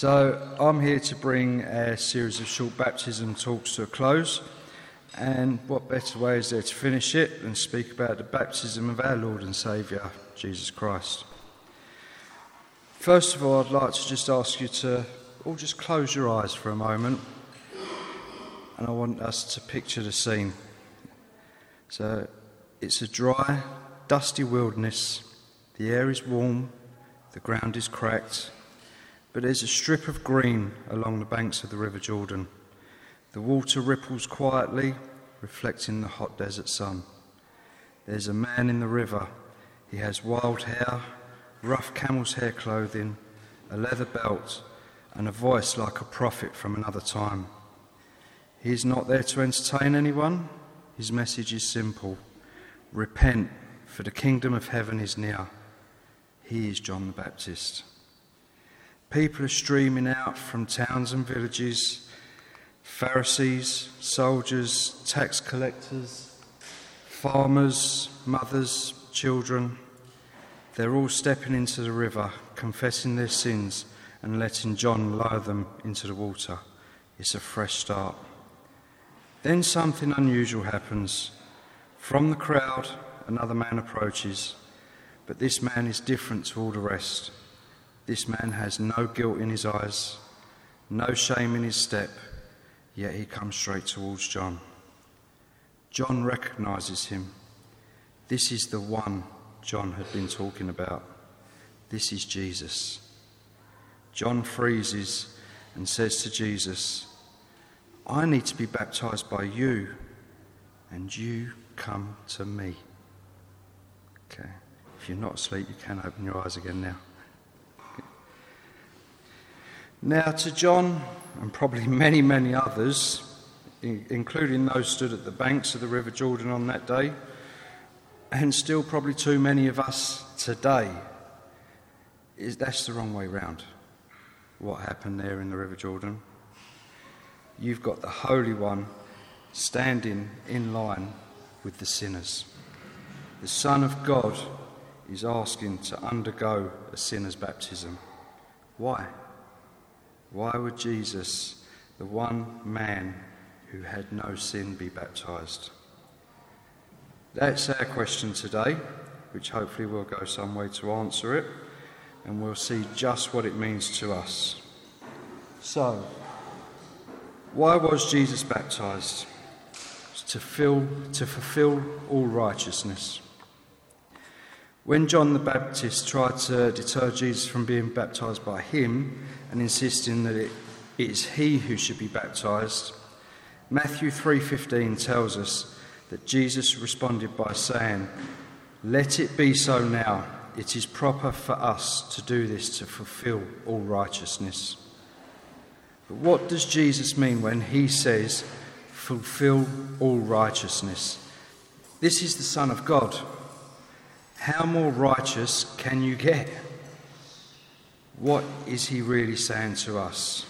So I'm here to bring a series of short baptism talks to a close, and what better way is there to finish it than speak about the baptism of our Lord and Saviour, Jesus Christ. First of all, I'd like to just ask you to all just close your eyes for a moment, and I want us to picture the scene. So it's a dry, dusty wilderness, the air is warm, the ground is cracked, but there's a strip of green along the banks of the River Jordan. The water ripples quietly, reflecting the hot desert sun. There's a man in the river. He has wild hair, rough camel's hair clothing, a leather belt, and a voice like a prophet from another time. He is not there to entertain anyone. His message is simple. Repent, for the kingdom of heaven is near. He is John the Baptist. People are streaming out from towns and villages, Pharisees, soldiers, tax collectors, farmers, mothers, children. They're all stepping into the river, confessing their sins and letting John lower them into the water. It's a fresh start. Then something unusual happens. From the crowd, another man approaches, but this man is different to all the rest. This man has no guilt in his eyes, no shame in his step, yet he comes straight towards John. John recognises him. This is the one John had been talking about. This is Jesus. John freezes and says to Jesus, I need to be baptised by you, and you come to me. Okay, if you're not asleep, you can open your eyes again now. Now to John, and probably many, many others, including those stood at the banks of the River Jordan on that day, and still probably too many of us today, that's the wrong way round, what happened there in the River Jordan. You've got the Holy One standing in line with the sinners. The Son of God is asking to undergo a sinner's baptism. Why? Why would Jesus, the one man who had no sin, be baptised? That's our question today, which hopefully will go some way to answer it, and we'll see just what it means to us. So, why was Jesus baptised? To fulfil all righteousness. When John the Baptist tried to deter Jesus from being baptised by him and insisting that it is he who should be baptised, Matthew 3:15 tells us that Jesus responded by saying, "Let it be so now. It is proper for us to do this to fulfil all righteousness." But what does Jesus mean when he says, fulfill all righteousness? This is the Son of God. How more righteous can you get? What is he really saying to us?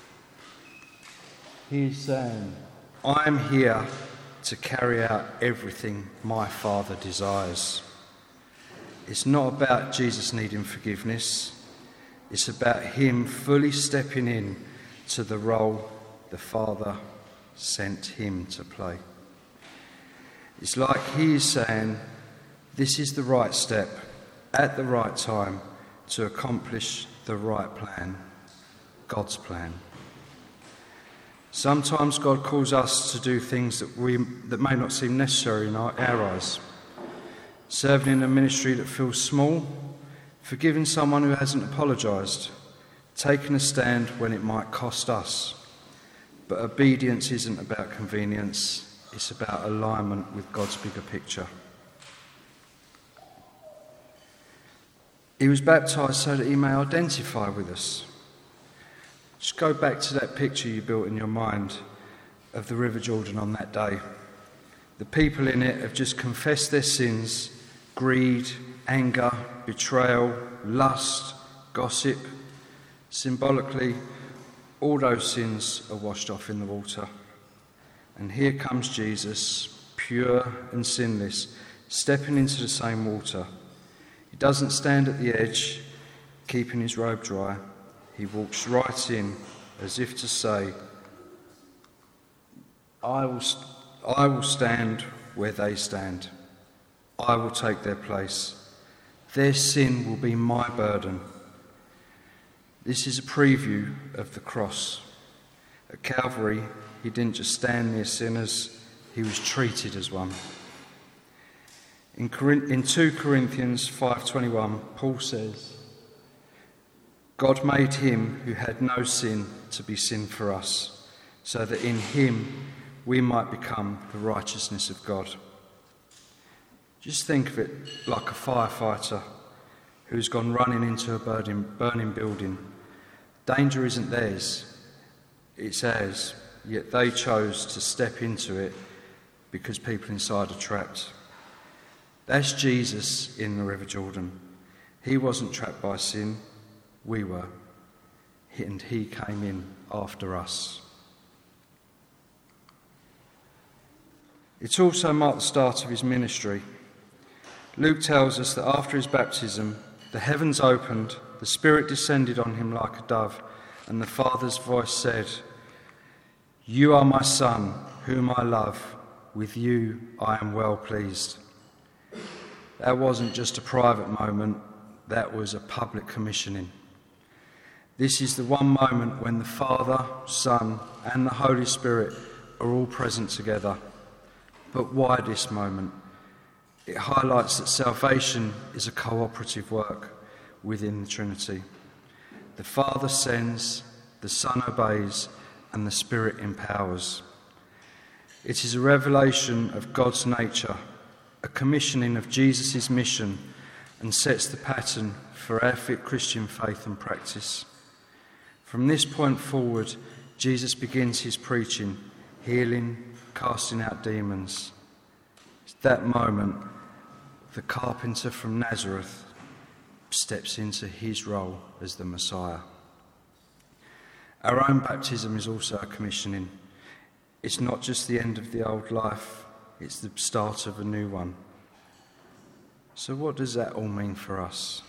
He's saying, I'm here to carry out everything my Father desires. It's not about Jesus needing forgiveness. It's about him fully stepping in to the role the Father sent him to play. It's like he is saying, this is the right step at the right time to accomplish the right plan, God's plan. Sometimes God calls us to do things that may not seem necessary in our eyes. Serving in a ministry that feels small, forgiving someone who hasn't apologised, taking a stand when it might cost us. But obedience isn't about convenience, it's about alignment with God's bigger picture. He was baptised so that he may identify with us. Just go back to that picture you built in your mind of the River Jordan on that day. The people in it have just confessed their sins, greed, anger, betrayal, lust, gossip. Symbolically, all those sins are washed off in the water. And here comes Jesus, pure and sinless, stepping into the same water. He doesn't stand at the edge, keeping his robe dry. he walks right in as if to say, I will stand where they stand. I will take their place. Their sin will be my burden. This is a preview of the cross. At Calvary, he didn't just stand near sinners, he was treated as one. In 2 Corinthians 5:21, Paul says, God made him who had no sin to be sin for us, so that in him we might become the righteousness of God. Just think of it like a firefighter who's gone running into a burning building. Danger isn't theirs, it's ours, yet they chose to step into it because people inside are trapped. That's Jesus in the River Jordan. He wasn't trapped by sin, we were, and he came in after us. It also marked the start of his ministry. Luke tells us that after his baptism, the heavens opened, the Spirit descended on him like a dove, and the Father's voice said, You are my Son, whom I love. With you I am well pleased. That wasn't just a private moment, that was a public commissioning. This is the one moment when the Father, Son, and the Holy Spirit are all present together. But why this moment? It highlights that salvation is a cooperative work within the Trinity. The Father sends, the Son obeys, and the Spirit empowers. It is a revelation of God's nature, a commissioning of Jesus' mission, and sets the pattern for our Christian faith and practice. From this point forward, Jesus begins his preaching, healing, casting out demons. It's that moment the carpenter from Nazareth steps into his role as the Messiah. Our own baptism is also a commissioning. It's not just the end of the old life, it's the start of a new one. So what does that all mean for us?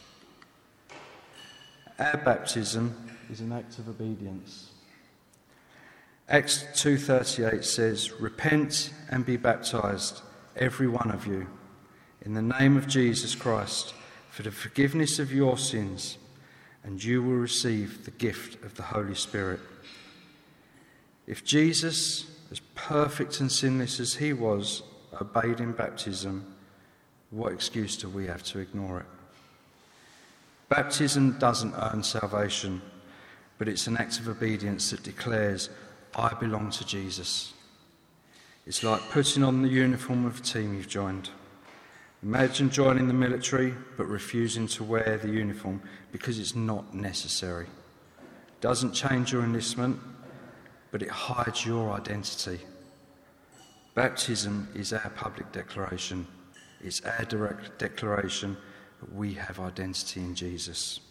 Our baptism is an act of obedience. Acts 2:38 says, Repent and be baptized, every one of you, in the name of Jesus Christ, for the forgiveness of your sins, and you will receive the gift of the Holy Spirit. If Jesus, as perfect and sinless as he was, obeyed in baptism, what excuse do we have to ignore it? Baptism doesn't earn salvation, but it's an act of obedience that declares, I belong to Jesus. It's like putting on the uniform of a team you've joined. Imagine joining the military but refusing to wear the uniform because it's not necessary. It doesn't change your enlistment, but it hides your identity. Baptism is our public declaration. It's our direct declaration that we have identity in Jesus.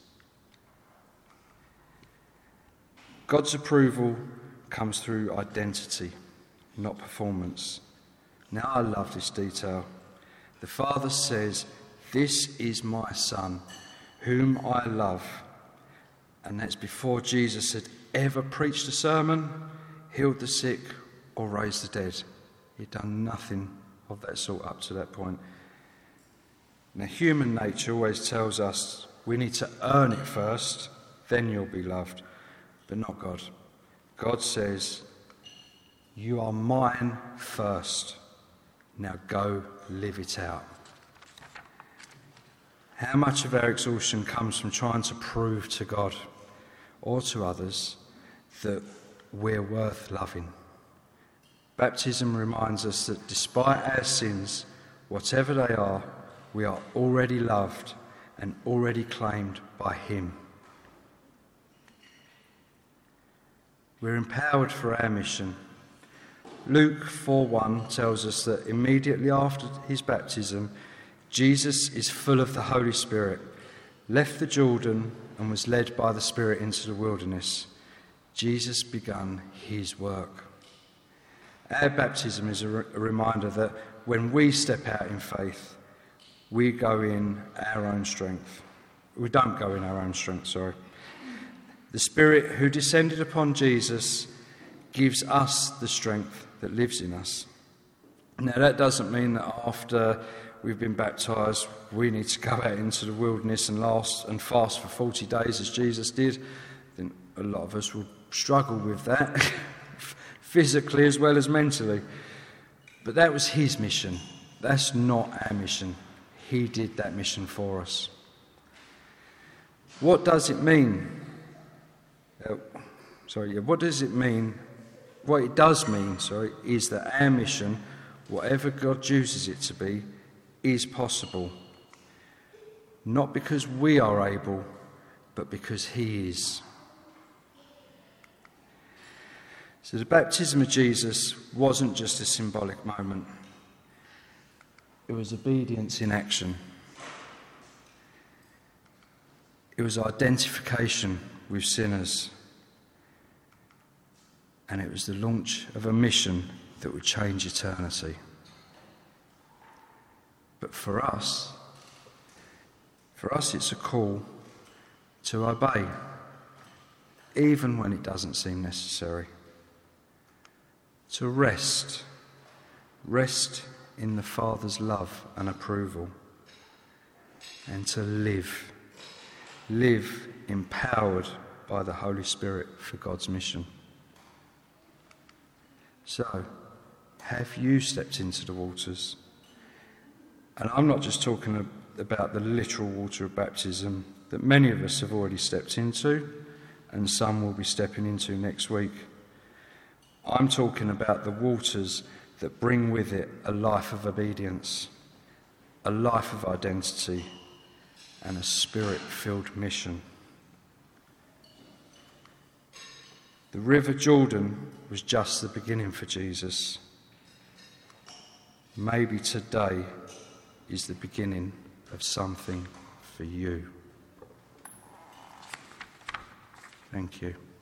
God's approval comes through identity, not performance. Now I love this detail. The Father says, This is my Son, whom I love. And that's before Jesus had ever preached a sermon, healed the sick, or raised the dead. He'd done nothing of that sort up to that point. Now, human nature always tells us we need to earn it first, then you'll be loved. But not God. God says, You are mine first. Now go live it out. How much of our exhaustion comes from trying to prove to God or to others that we're worth loving? Baptism reminds us that despite our sins, whatever they are, we are already loved and already claimed by him. We're empowered for our mission. Luke 4:1 tells us that immediately after his baptism, Jesus is full of the Holy Spirit, left the Jordan and was led by the Spirit into the wilderness. Jesus began his work. Our baptism is a reminder that when we step out in faith, we go in our own strength. We don't go in our own strength, sorry. The Spirit who descended upon Jesus gives us the strength that lives in us. Now, that doesn't mean that after we've been baptised, we need to go out into the wilderness and fast for 40 days as Jesus did. I think a lot of us will struggle with that, physically as well as mentally. But that was his mission. That's not our mission. He did that mission for us. What does it mean? What does it mean? What it does mean, is that our mission, whatever God chooses it to be, is possible. Not because we are able, but because he is. So the baptism of Jesus wasn't just a symbolic moment. It was obedience in action. It was identification with sinners. And it was the launch of a mission that would change eternity. But for us it's a call to obey, even when it doesn't seem necessary. To rest in the Father's love and approval, and to live empowered by the Holy Spirit for God's mission. So, have you stepped into the waters? And I'm not just talking about the literal water of baptism that many of us have already stepped into, and some will be stepping into next week. I'm talking about the waters that bring with it a life of obedience, a life of identity, and a Spirit-filled mission. The River Jordan was just the beginning for Jesus. Maybe today is the beginning of something for you. Thank you.